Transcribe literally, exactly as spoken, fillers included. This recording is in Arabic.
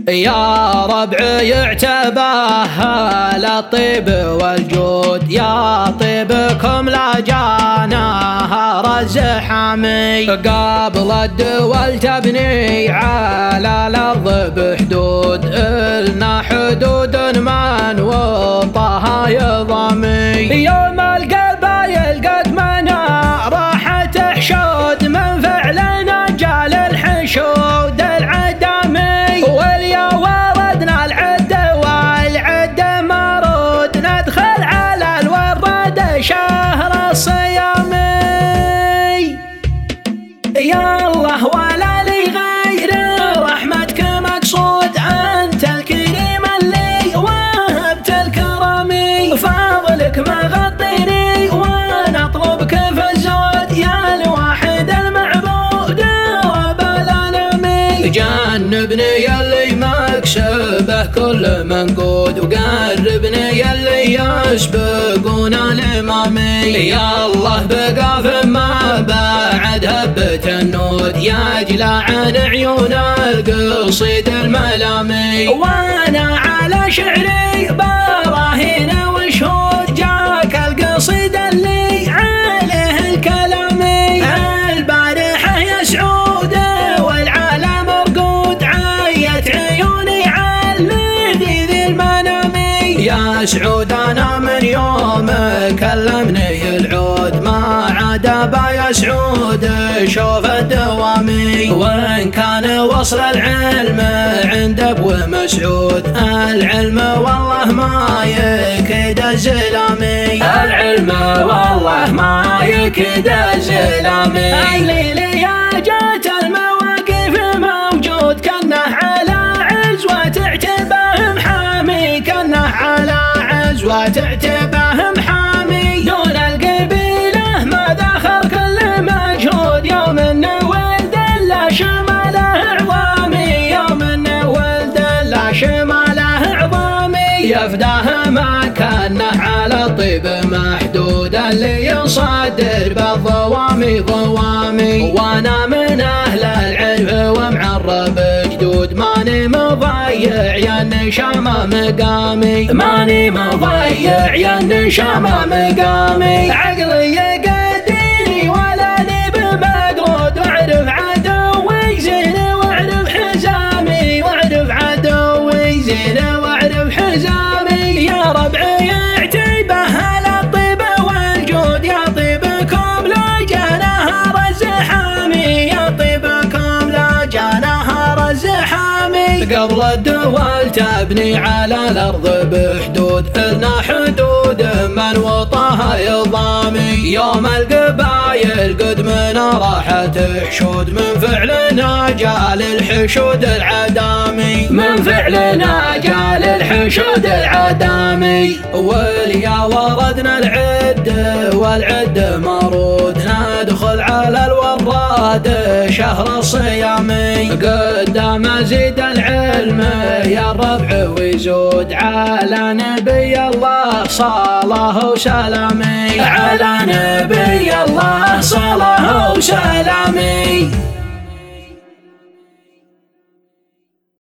يا ربعي يعتباها للطيب والجود، يا طيبكم لا جاناها رز حامي. قبل الدول تبني على الأرض بحدود، إلنا حدود من وطها يضمي. يوم القبايل قد منا راح تحشود، من فعلنا جال الحشود العدمي. واليا وردنا العد والعد مرود، ندخل على الورد شهر الصيامي. يا الله ولا لي غير رحمتك مقصود، أنت الكريم اللي وهبت الكرم، فضلك مغطيني وانا اطلبك في الزود، يا الواحد المعبود رب العالمين. جنبني اللي مكسبه كل منقود، وقربني اللي يسبقون الامامي. يا الله بقى فما بعد هبة النود، يا جلا عن عيون القصيد الملامي. وانا على شعري براهين وشهود، جاك القصيد اللي عليه الكلامي. البارحة يا سعود والعالم رقود، عيت عيوني على الذي ذي المنامي. يا سعود انا من يوم كلمني العود، ما عاد با يا سعود شوف الدوامي. وان كان وصل العلم عند ابو مسعود، العلم والله ما يكيد الزلامي. العلم والله ما يكيد الزلامي. الليلي يا جات المواقف موجود، كنه على عزوة تعتبه محامي، كنه على عزوة تعتبه محامي. دون القبيلة ما دخل كل مجهود، يوم انه ولد لا شماله عظامي، يوم انه ولد لا شماله عظامي. يفداه ما كانه على الطيب محدود، اللي يصدر بالضوامي ضوامي. وانا من اهل العلم ومعرب جدود، ماني مضيع يا النشامة مقامي، ماني مضيع يا النشامة مقامي. عقلي يقديني ولا لي بمقرود، واعرف عدوي زين واعرف حزامي، واعرف عدوي زين واعرف حزامي. يا ربعي يعتبه للطيب والجود، يا طيبكم لا جاناها رز حامي، يا طيبكم لا جاناها رز حامي. قبل الدول تبني على الأرض بحدود، إلنا حدود من وطها يضامي. يوم القبايل قد منا راح تحشود، من فعلنا جال الحشود العدامي، من فعلنا جال الحشود العدامي. واليا وردنا العد والعد مرود، ندخل على الوراد شهر الصيامي. قدام زيد العلم يا الربع ويزود، على نبي الله صلاه وسلامي، على نبي الله صلاه وسلامي.